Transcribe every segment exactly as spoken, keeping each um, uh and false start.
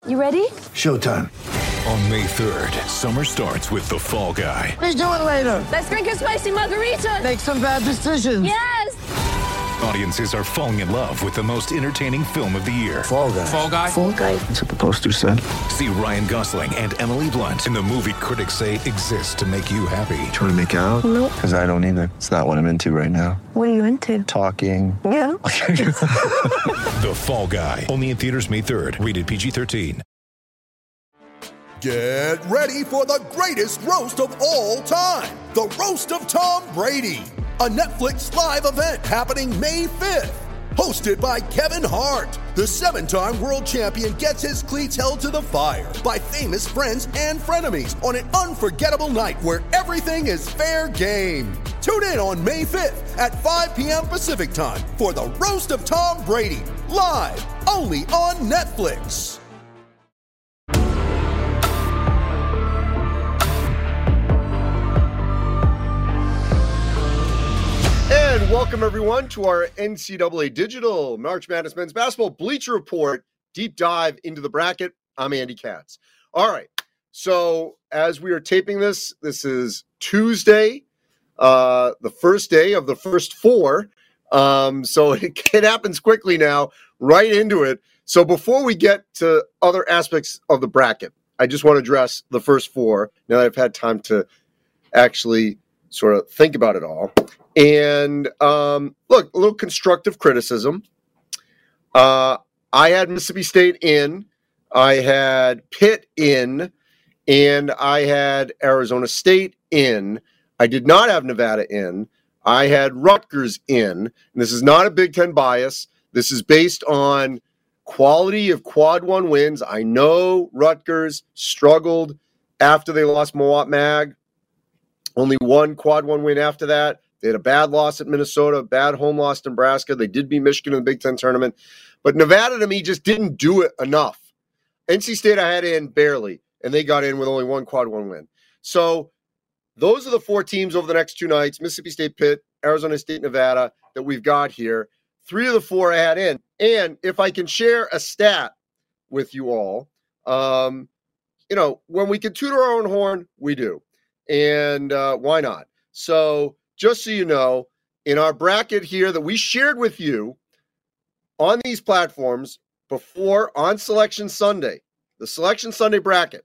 You ready? Showtime. On May third, summer starts with The Fall Guy. Let's do it later. Let's drink a spicy margarita. Make some bad decisions. Yes! Audiences are falling in love with the most entertaining film of the year. Fall Guy. Fall Guy? Fall Guy. That's what the poster said. See Ryan Gosling and Emily Blunt in the movie critics say exists to make you happy. Trying to make it out? Nope. Because I don't either. It's not what I'm into right now. What are you into? Talking. Yeah. The Fall Guy. Only in theaters May third. Rated P G thirteen. Get ready for the greatest roast of all time. The Roast of Tom Brady. A Netflix live event happening May fifth. Hosted by Kevin Hart. The seven-time world champion gets his cleats held to the fire by famous friends and frenemies on an unforgettable night where everything is fair game. Tune in on May fifth at five p.m. Pacific time for the Roast of Tom Brady. Live only on Netflix. And welcome, everyone, to our N C double A Digital March Madness Men's Basketball Bleacher Report deep dive into the bracket. I'm Andy Katz. All right, so as we are taping this, this is Tuesday, uh, the first day of the first four. Um, so it, it happens quickly now, right into it. So before we get to other aspects of the bracket, I just want to address the first four now that I've had time to actually sort of think about it all. And um, look, a little constructive criticism. Uh, I had Mississippi State in, I had Pitt in, and I had Arizona State in. I did not have Nevada in. I had Rutgers in. And this is not a Big Ten bias. This is based on quality of quad one wins. I know Rutgers struggled after they lost Mowat Mag. Only one quad one win after that. They had a bad loss at Minnesota, a bad home loss to Nebraska. They did beat Michigan in the Big Ten tournament. But Nevada, to me, just didn't do it enough. N C State I had in barely, and they got in with only one quad one win. So those are the four teams over the next two nights, Mississippi State, Pitt, Arizona State, Nevada, that we've got here. Three of the four I had in. And if I can share a stat with you all, um, you know, when we can toot our own horn, we do. And uh, why not? So just so you know, in our bracket here that we shared with you on these platforms before on Selection Sunday, the Selection Sunday bracket,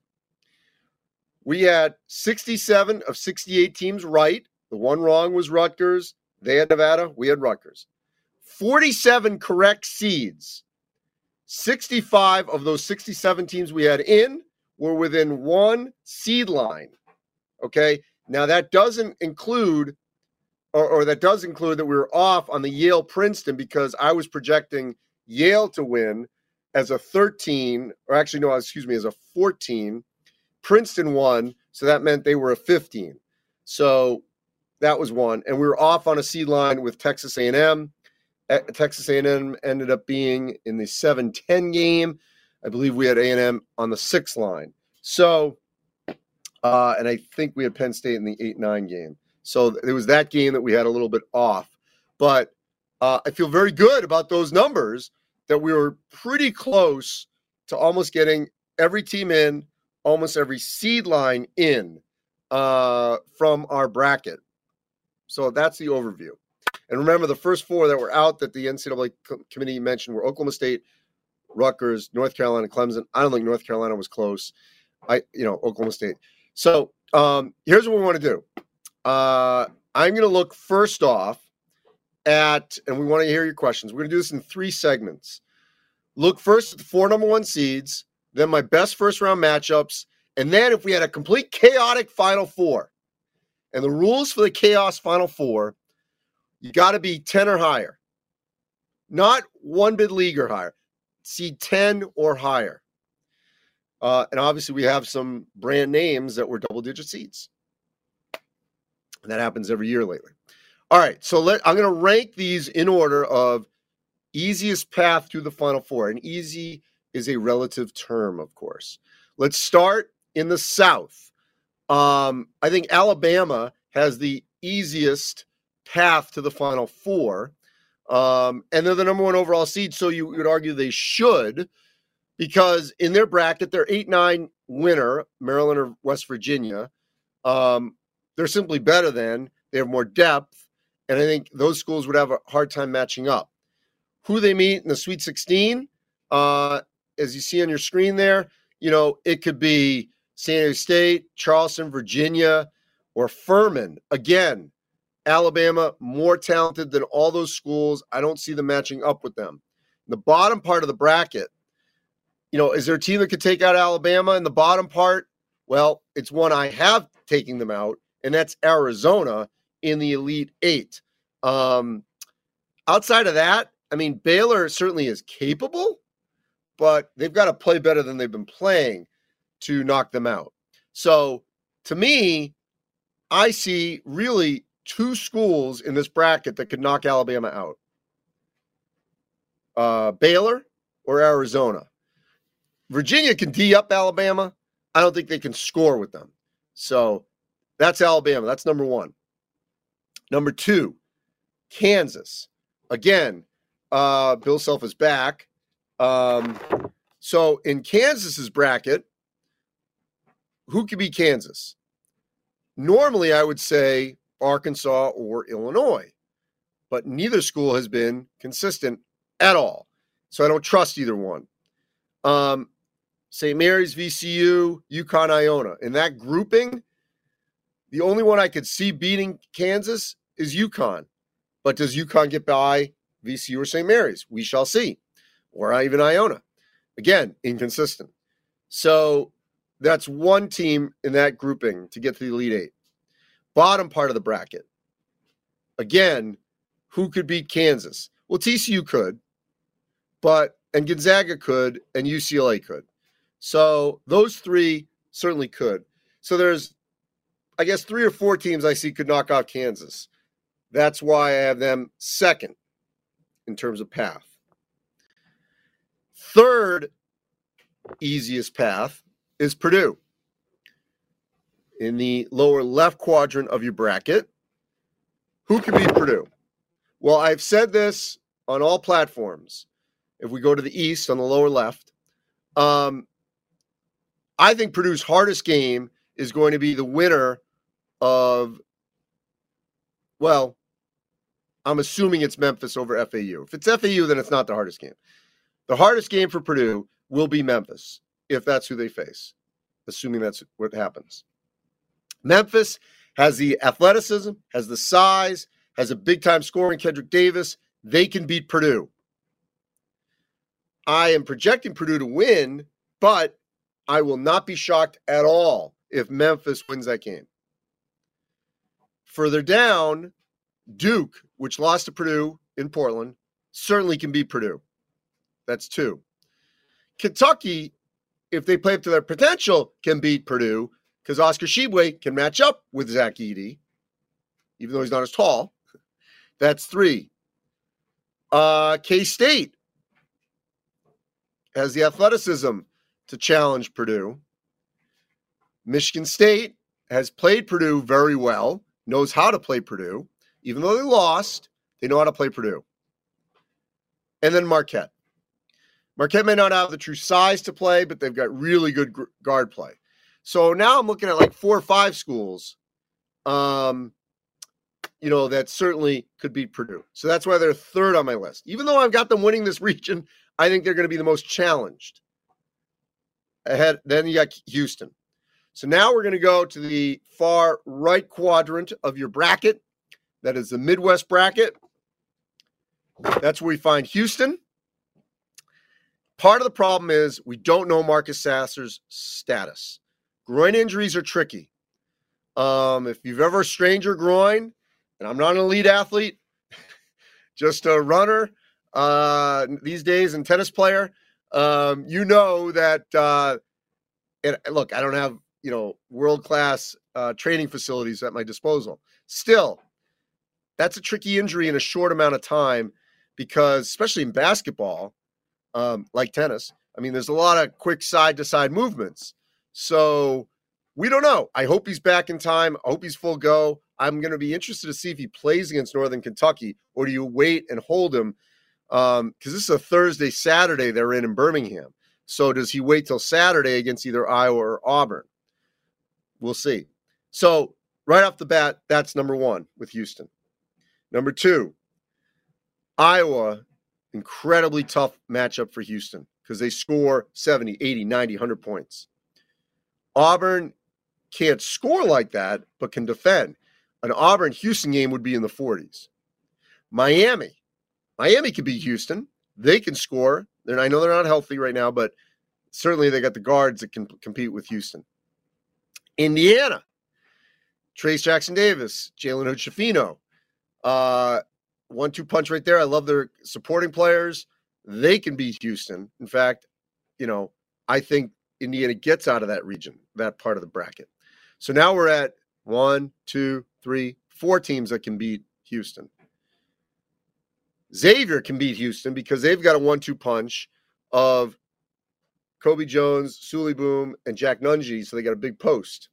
we had sixty-seven of sixty-eight teams right. The one wrong was Rutgers. They had Nevada. We had Rutgers. forty-seven correct seeds. sixty-five of those sixty-seven teams we had in were within one seed line. Okay, now that doesn't include, or, or that does include that we were off on the Yale-Princeton because I was projecting Yale to win as a thirteen, or actually, no, excuse me, as a fourteen. Princeton won, so that meant they were a fifteen. So that was one. And we were off on a seed line with Texas A and M. Texas A and M ended up being in the seven ten game. I believe we had A and M on the six line. So, uh, and I think we had Penn State in the eight nine game. So it was that game that we had a little bit off. But uh, I feel very good about those numbers, that we were pretty close to almost getting every team in, almost every seed line in uh, from our bracket. So that's the overview. And remember, the first four that were out that the N C double A co- committee mentioned were Oklahoma State, Rutgers, North Carolina, Clemson. I don't think North Carolina was close. I, you know, Oklahoma State. So um, here's what we want to do. Uh, I'm going to look first off at, and we want to hear your questions. We're going to do this in three segments. Look first at the four number one seeds, then my best first round matchups, and then if we had a complete chaotic Final Four. And the rules for the chaos Final Four, you got to be ten or higher. Not one bid league or higher. Seed ten or higher. Uh, and obviously we have some brand names that were double-digit seeds. And that happens every year lately. All right, so let, I'm going to rank these in order of easiest path to the Final Four. And easy is a relative term, of course. Let's start in the South. Um, I think Alabama has the easiest path to the Final Four. Um, and they're the number one overall seed, so you would argue they should. because in their bracket, their eight nine winner, Maryland or West Virginia, um, they're simply better than. They have more depth, and I think those schools would have a hard time matching up. Who they meet in the Sweet sixteen, uh, as you see on your screen there, you know, it could be San Diego State, Charleston, Virginia, or Furman. Again, Alabama, more talented than all those schools. I don't see them matching up with them. In the bottom part of the bracket, you know, is there a team that could take out Alabama in the bottom part? Well, it's one I have taking them out, and that's Arizona in the Elite Eight. Um, outside of that, I mean, Baylor certainly is capable, but they've got to play better than they've been playing to knock them out. So, to me, I see really two schools in this bracket that could knock Alabama out. Uh, Baylor or Arizona. Virginia can D up Alabama. I don't think they can score with them. So, that's Alabama. That's number one. Number two, Kansas. Again, uh, Bill Self is back. Um, so in Kansas's bracket, who could be Kansas? Normally, I would say Arkansas or Illinois, but neither school has been consistent at all. So I don't trust either one. Um, Saint Mary's, V C U, UConn, Iona. In that grouping, the only one I could see beating Kansas is UConn. But does UConn get by V C U or Saint Mary's? We shall see. Or even Iona. Again, inconsistent. So that's one team in that grouping to get to the Elite Eight. Bottom part of the bracket. Again, who could beat Kansas? Well, T C U could, but and Gonzaga could, and U C L A could. So those three certainly could. So there's, I guess, three or four teams I see could knock out Kansas. That's why I have them second in terms of path. Third easiest path is Purdue. In the lower left quadrant of your bracket, who can beat Purdue? Well, I've said this on all platforms. If we go to the east on the lower left, um, I think Purdue's hardest game is going to be the winner of, well, I'm assuming it's Memphis over F A U. If it's F A U, then it's not the hardest game. The hardest game for Purdue will be Memphis, if that's who they face, assuming that's what happens. Memphis has the athleticism, has the size, has a big-time scorer in Kendrick Davis. They can beat Purdue. I am projecting Purdue to win, but I will not be shocked at all if Memphis wins that game. Further down, Duke, which lost to Purdue in Portland, certainly can beat Purdue. That's two. Kentucky, if they play up to their potential, can beat Purdue because Oscar Tshiebwe can match up with Zach Edey, even though he's not as tall. That's three. Uh, K-State has the athleticism to challenge Purdue. Michigan State has played Purdue very well, knows how to play Purdue. Even though they lost, they know how to play Purdue. And then Marquette. Marquette may not have the true size to play, but they've got really good guard play. So now I'm looking at like four or five schools, um, you know, that certainly could beat Purdue. So that's why they're third on my list. Even though I've got them winning this region, I think they're going to be the most challenged. Ahead, then you got Houston. So now we're going to go to the far right quadrant of your bracket. That is the Midwest bracket. That's where we find Houston. Part of the problem is we don't know Marcus Sasser's status. Groin injuries are tricky. Um, if you've ever strained your groin, and I'm not an elite athlete, just a runner uh, these days and tennis player, um, you know that, uh, and look, I don't have, you know, world-class uh, training facilities at my disposal. Still, that's a tricky injury in a short amount of time because, especially in basketball, um, like tennis, I mean, there's a lot of quick side-to-side movements. So we don't know. I hope he's back in time. I hope he's full go. I'm going to be interested to see if he plays against Northern Kentucky, or do you wait and hold him? Um, because this is a Thursday, Saturday they're in in Birmingham. So does he wait till Saturday against either Iowa or Auburn? We'll see. So right off the bat, that's number one with Houston. Number two, Iowa, incredibly tough matchup for Houston because they score seventy, eighty, ninety, one hundred points. Auburn can't score like that, but can defend. An Auburn-Houston game would be in the forties. Miami. Miami can beat Houston. They can score. They're, I know they're not healthy right now, but certainly they got the guards that can compete with Houston. Indiana. Trace Jackson-Davis, Jalen Hood-Schifino. Uh, one-two punch right there. I love their supporting players. They can beat Houston. In fact, you know, I think Indiana gets out of that region, that part of the bracket. So now we're at one, two, three, four teams that can beat Houston. Xavier can beat Houston because they've got a one-two punch of Kobe Jones, Sully Boom, and Jack Nungy, so they got a big post.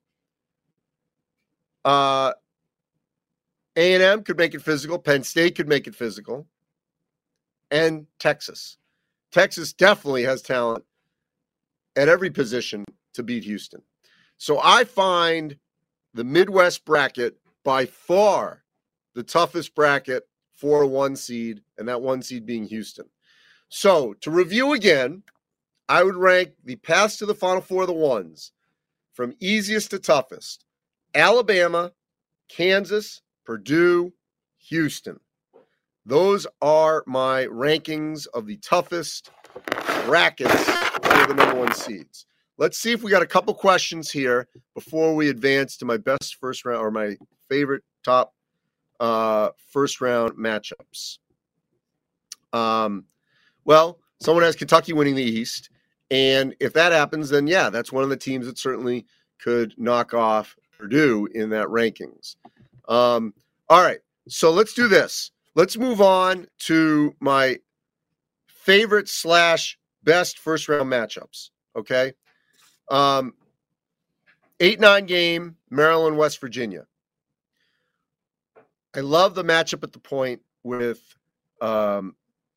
Uh, A and M could make it physical. Penn State could make it physical. And Texas. Texas definitely has talent at every position to beat Houston. So I find the Midwest bracket by far the toughest bracket for a one seed, and that one seed being Houston. So to review again, I would rank the paths to the Final Four of the ones from easiest to toughest. Alabama, Kansas, Purdue, Houston. Those are my rankings of the toughest brackets for the number one seeds. Let's see if we got a couple questions here before we advance to my best first round or my favorite top uh, first round matchups. Um, well, someone has Kentucky winning the East. And if that happens, then yeah, that's one of the teams that certainly could knock off Purdue in that rankings. Um, all right, so let's do this. Let's move on to my favorite slash best first round matchups. Okay. Um, eight nine game, Maryland, West Virginia. I love the matchup at the point with um,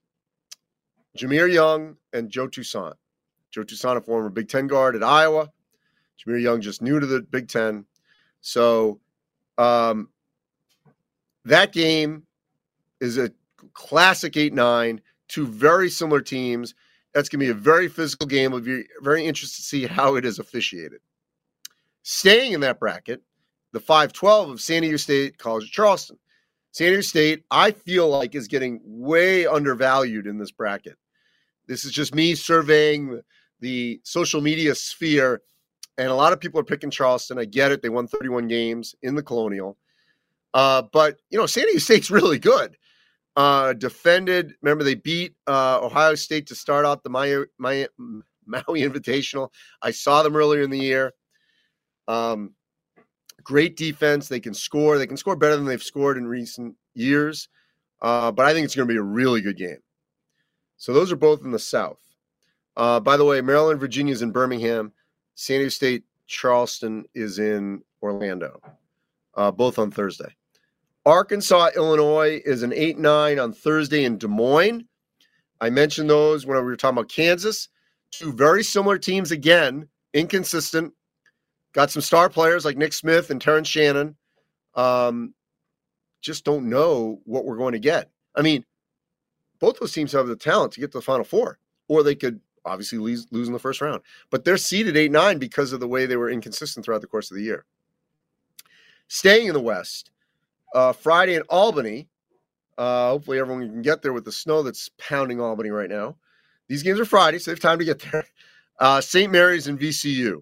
Jahmir Young and Joe Toussaint. Joe Toussaint, a former Big Ten guard at Iowa. Jahmir Young just new to the Big Ten. So um, that game is a classic eight nine, two very similar teams. That's going to be a very physical game. I'll be very interested to see how it is officiated. Staying in that bracket, the five twelve of San Diego State, College of Charleston. San Diego State, I feel like, is getting way undervalued in this bracket. This is just me surveying the social media sphere, and a lot of people are picking Charleston. I get it. They won thirty-one games in the Colonial. Uh, but, you know, San Diego State's really good. Uh, defended, remember they beat uh, Ohio State to start out the Maui, Maui, Maui Invitational. I saw them earlier in the year. Um, great defense. They can score. They can score better than they've scored in recent years. Uh, but I think it's going to be a really good game. So those are both in the South. Uh, by the way, Maryland, Virginia is in Birmingham. San Diego State, Charleston is in Orlando, uh, both on Thursday. Arkansas, Illinois is an eight nine on Thursday in Des Moines. I mentioned those when we were talking about Kansas. Two very similar teams again, inconsistent. Got some star players like Nick Smith and Terrence Shannon. Um, just don't know what we're going to get. I mean, both those teams have the talent to get to the Final Four, or they could obviously lose, lose in the first round. But they're seeded eight nine because of the way they were inconsistent throughout the course of the year. Staying in the West, uh, Friday in Albany. Uh, hopefully everyone can get there with the snow that's pounding Albany right now. These games are Friday, so they have time to get there. Uh, Saint Mary's and V C U.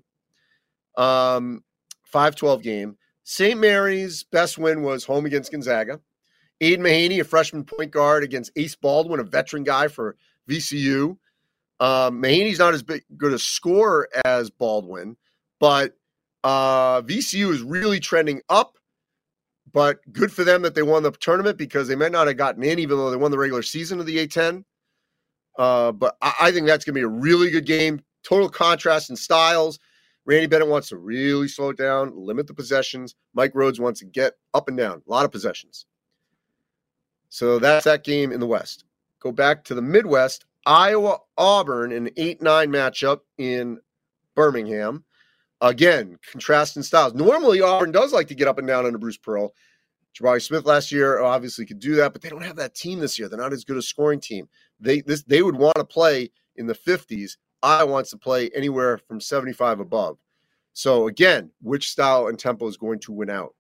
Um, five twelve game. Saint Mary's best win was home against Gonzaga. Aiden Mahaney, a freshman point guard, against Ace Baldwin, a veteran guy for V C U. Um, Mahaney's not as big, good a scorer as Baldwin, but uh, V C U is really trending up. But good for them that they won the tournament because they might not have gotten in, even though they won the regular season of the A ten. Uh, but I, I think that's going to be a really good game. Total contrast in styles. Randy Bennett wants to really slow it down, limit the possessions. Mike Rhodes wants to get up and down, a lot of possessions. So that's that game in the West. Go back to the Midwest. Iowa-Auburn, an eight nine matchup in Birmingham. Again, contrasting styles. Normally, Auburn does like to get up and down under Bruce Pearl. Jabari Smith last year obviously could do that, but they don't have that team this year. They're not as good a scoring team. They this they would want to play in the fifties. Iowa wants to play anywhere from seventy-five above. So again, which style and tempo is going to win out?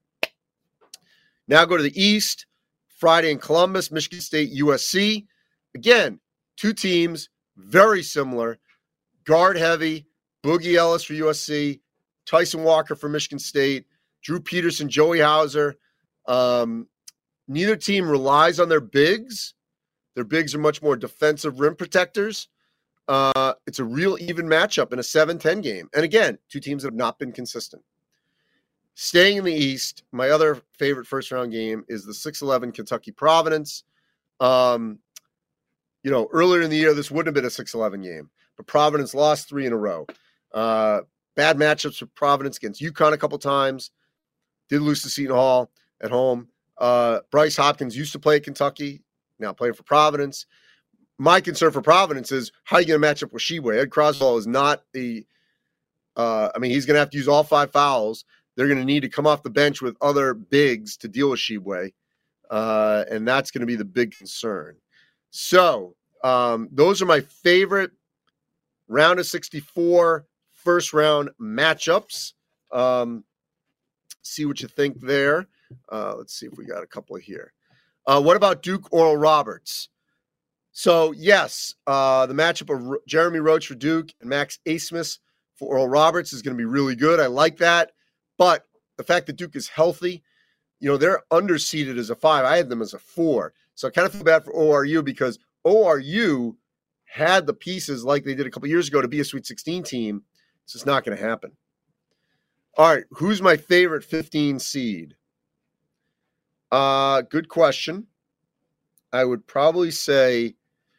Now go to the East. Friday in Columbus, Michigan State, U S C. Again, two teams, very similar. Guard heavy, Boogie Ellis for U S C, Tyson Walker for Michigan State, Drew Peterson, Joey Hauser. Um, neither team relies on their bigs. Their bigs are much more defensive rim protectors. Uh, it's a real even matchup in a seven ten game. And again, two teams that have not been consistent. Staying in the East, my other favorite first-round game is the six eleven Kentucky Providence. Um, you know, earlier in the year, this wouldn't have been a six eleven game, but Providence lost three in a row. Uh, bad matchups for Providence against UConn a couple times. Did lose to Seton Hall at home. Uh, Bryce Hopkins used to play at Kentucky, now playing for Providence. My concern for Providence is how are you going to match up with Sheboy? Ed Croswell is not the uh, – I mean, he's going to have to use all five fouls. They're going to need to come off the bench with other bigs to deal with Sheboy, uh, and that's going to be the big concern. So um, those are my favorite round of sixty-four first-round matchups. Um, see what you think there. Uh, let's see if we got a couple here. Uh, what about Duke Oral Roberts? So, yes, uh, the matchup of R- Jeremy Roach for Duke and Max Asmus for Oral Roberts is going to be really good. I like that. But the fact that Duke is healthy, you know, they're underseeded as a five. I had them as a four. So I kind of feel bad for O R U because O R U had the pieces like they did a couple years ago to be a Sweet sixteen team. It's just not going to happen. All right, who's my favorite fifteen seed? Uh, good question. I would probably say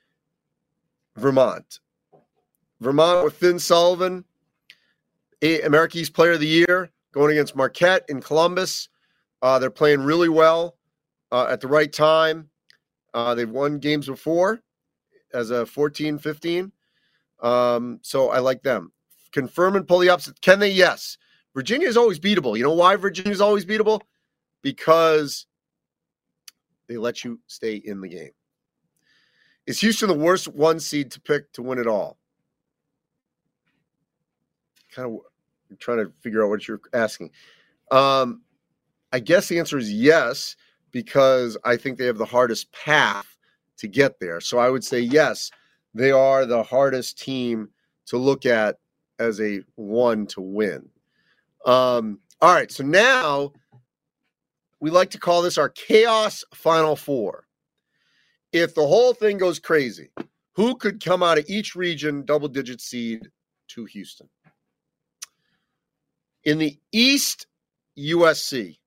Vermont. Vermont with Finn Sullivan, America East Player of the Year, going against Marquette in Columbus. Uh, they're playing really well uh, at the right time. Uh, they've won games before as a fourteen fifteen. Um, so I like them. Confirm and pull the upset. Can they? Yes. Virginia is always beatable. You know why Virginia is always beatable? Because they let you stay in the game. Is Houston the worst one seed to pick to win it all? Kind of I'm trying to figure out what you're asking. Um, I guess the answer is yes, because I think they have the hardest path to get there. So I would say yes, they are the hardest team to look at as a one to win. Um, all right, so now we like to call this our Chaos Final Four. If the whole thing goes crazy, who could come out of each region double-digit seed to Houston? In the East, U S C.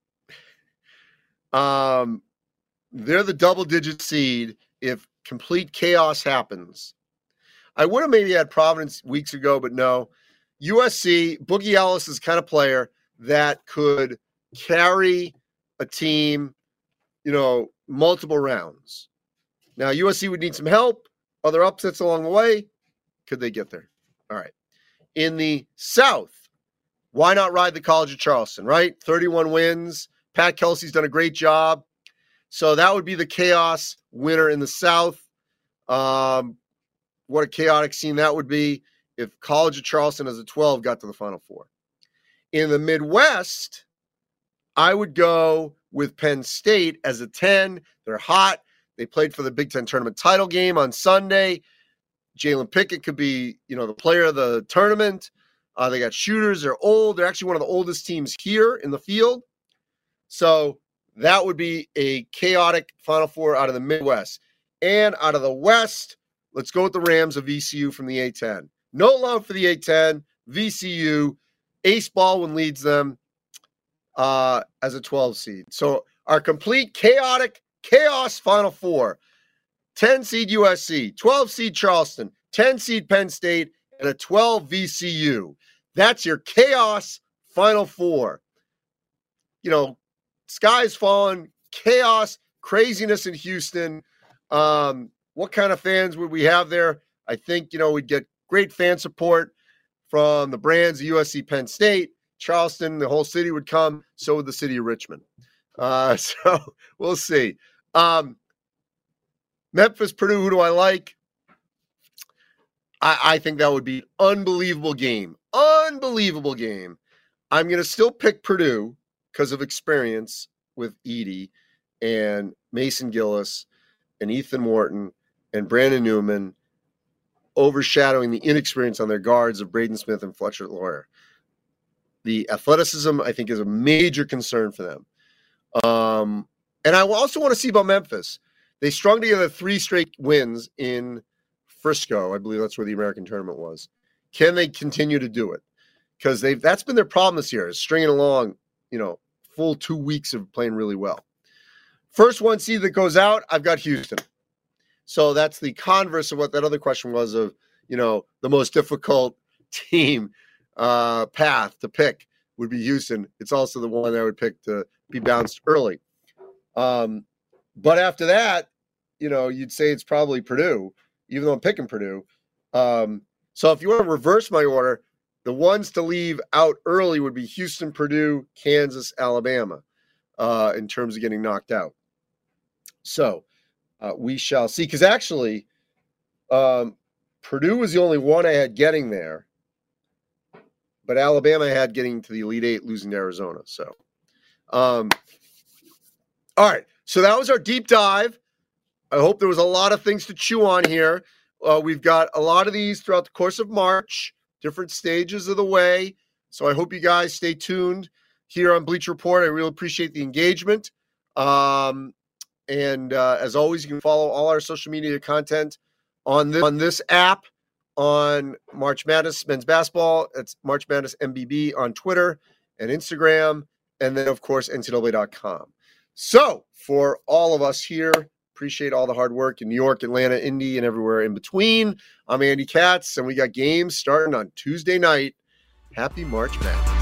Um, they're the double-digit seed if complete chaos happens. I would have maybe had Providence weeks ago, but no. U S C, Boogie Ellis is the kind of player that could carry a team, you know, multiple rounds. Now, U S C would need some help, other upsets along the way. Could they get there? All right. In the South, why not ride the College of Charleston, right? thirty-one wins. Pat Kelsey's done a great job. So that would be the chaos winner in the South. Um, what a chaotic scene that would be if College of Charleston as a twelve got to the Final Four. In the Midwest, I would go with Penn State as a ten. They're hot. They played for the Big Ten tournament title game on Sunday. Jalen Pickett could be, you know, the player of the tournament. Uh, they got shooters. They're old. They're actually one of the oldest teams here in the field. So that would be a chaotic Final Four out of the Midwest. And out of the West, let's go with the Rams of V C U from the A ten. No love for the A ten. V C U. Ace Baldwin leads them uh, as a twelve seed. So our complete chaotic chaos Final Four. ten seed U S C, twelve seed Charleston, ten seed Penn State, and a twelve V C U. That's your chaos Final Four. You know, sky's falling, chaos, craziness in Houston. Um, what kind of fans would we have there? I think, you know, we'd get great fan support from the brands, U S C, Penn State, Charleston, the whole city would come. So would the city of Richmond. Uh, so we'll see. Um, Memphis, Purdue, who do I like? I, I think that would be an unbelievable game. Unbelievable game. I'm going to still pick Purdue because of experience with Edey and Mason Gillis and Ethan Morton and Brandon Newman, overshadowing the inexperience on their guards of Braden Smith and Fletcher Lawyer. The athleticism, I think, is a major concern for them. Um, and I also want to see about Memphis. They strung together three straight wins in Frisco. I believe that's where the American tournament was. Can they continue to do it? Because they've that's been their problem this year, is stringing along, you know, full two weeks of playing really well. First one seed that goes out, I've got Houston. So that's the converse of what that other question was of, you know, the most difficult team uh, path to pick would be Houston. It's also the one I would pick to be bounced early. Um, but after that, you know, you'd say it's probably Purdue, even though I'm picking Purdue. Um, so if you want to reverse my order, the ones to leave out early would be Houston, Purdue, Kansas, Alabama, uh, in terms of getting knocked out. So uh, we shall see. Because actually, um, Purdue was the only one I had getting there, but Alabama had getting to the Elite Eight, losing to Arizona. So, um, all right. So that was our deep dive. I hope there was a lot of things to chew on here. Uh, we've got a lot of these throughout the course of March, different stages of the way. So I hope you guys stay tuned here on Bleacher Report. I really appreciate the engagement. Um, and uh, as always, you can follow all our social media content on this, on this app, on March Madness Men's Basketball. It's March Madness M B B on Twitter and Instagram. And then, of course, N C double A dot com. So for all of us here, appreciate all the hard work in New York, Atlanta, Indy, and everywhere in between. I'm Andy Katz, and we got games starting on Tuesday night. Happy March Madness.